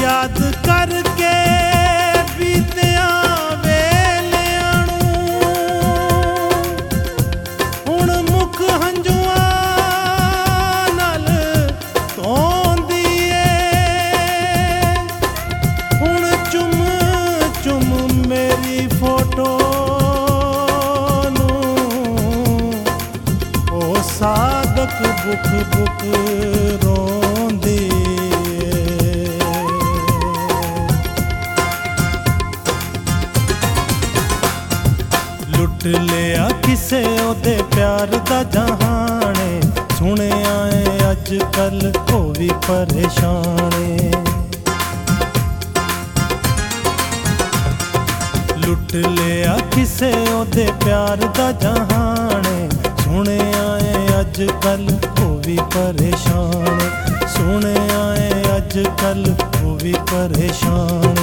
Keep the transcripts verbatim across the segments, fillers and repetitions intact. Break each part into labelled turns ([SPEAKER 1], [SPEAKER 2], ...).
[SPEAKER 1] याद करके बीतिया वेलियां नूं हुण मुख हंजुआं नाल धोंदी ए। हुण चुम चुम मेरी फोटो नूं ओ सादक बुक बुक रोंदी। लुट लिया किसे ओदे प्यार दा जहाने सुने आए अज कल ओ भी परेशाने। लुट लिया किसे ओदे प्यार दा जहाने सुने आए अज कल ओ भी परेशाने। सुने आए अज कल ओ भी परेशाने।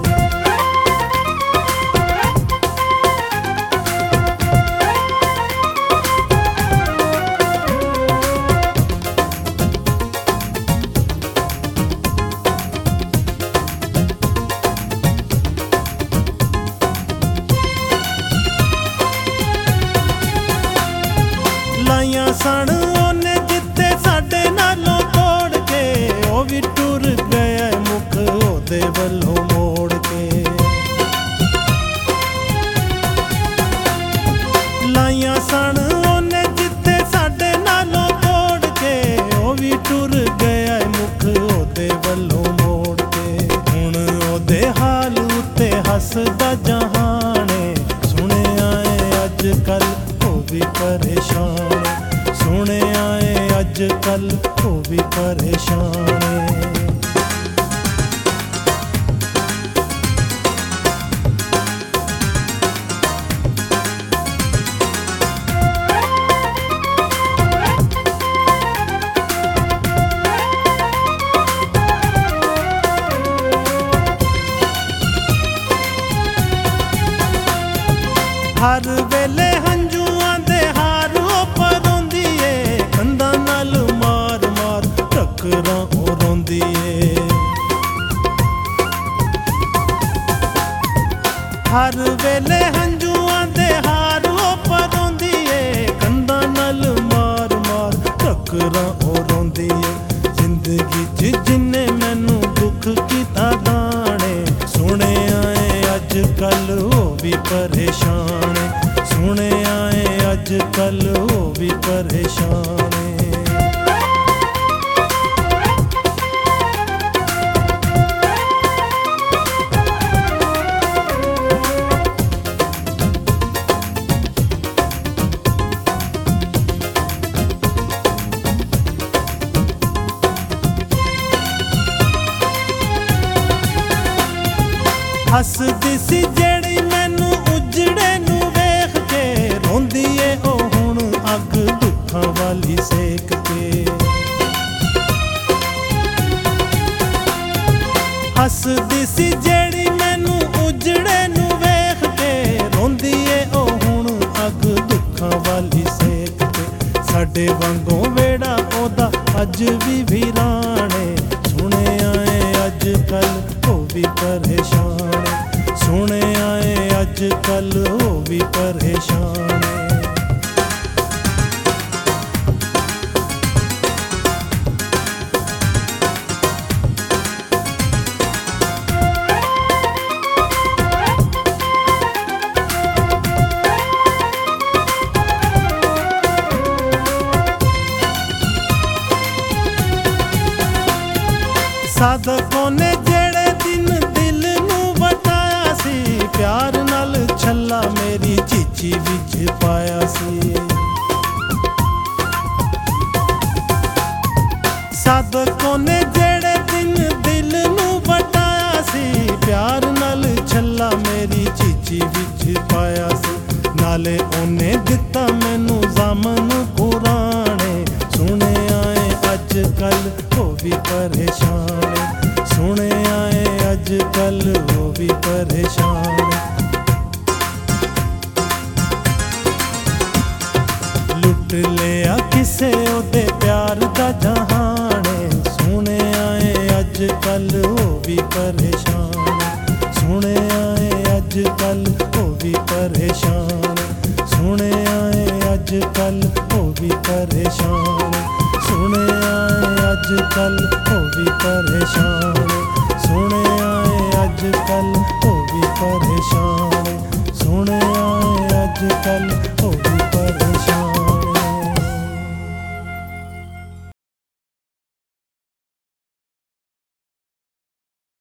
[SPEAKER 1] लाइयां सन ओने जित्ते साडे नालों तोड़ के ओ भी टुर गया मुख ओदे वल्लों मोड़ के। लाइयां सन ओने जित्ते साडे नालों तोड़ के ओ भी टुर गया मुख ओदे वल्लों मोड़ के। हुण ओदे हाल उत्ते हसदा जहाने सुने आए अज कल ओ भी परेशान। सुने आए अज कल ओ भी परेशाने। हर वेले हंजुआं दे हार ओ परोंदी ए। कंधां नाल मार मार टकरां ओ रोंदी ए। हर वेले हंजुआं दे हार ओ परोंदी ए। कंधां नाल मार मार टकरां ओ रोंदी ए। जिंदगी च जिन्ने मैनू दुख कीता दाने सुने आए अज कल ओ भी परेशान। सुने आए अज कल ओ भी परेशाने। हसदी सी जेड़ी मैनू उजड़े नू वेख के रोंदी ए ओ हुण अग दुखां वाली सेक के। हसदी सी जेड़ी मैनू उजड़े नू वेख के रोंदी ए ओ हुण अग दुखां वाली सेक के। साडे वांगों वेड़ा ओदा अज भी वीराने सुने आए अज कल ओ भी परेशान। सुने आए अज कल ओ भी परेशान। साधकों ने जेड़े दिन दिल नू वटाया सी प्यार नाल छल्ला मेरी चीची विच पाया सी। साधकों ने जेड़े दिन दिल नू वटाया सी प्यार नाल छल्ला मेरी चीची विच पाया सी। नाले ओने दिता मैनू जामन पुराने सुने आए अज कल ओ भी परेशान। सुने आए अज कल ओ भी परेशान। लुट लिया किसे ओदे प्यार दा जहाने सुने आए अज कल ओ भी ਕੱਲ ਉਹ ਵੀ ਪਰੇਸ਼ਾਨ ਸੁਣਿਆ ਏ ਅੱਜ ਕੱਲ ਉਹ ਵੀ ਪਰੇਸ਼ਾਨ ਸੁਣਿਆ ਏ ਅੱਜ ਕੱਲ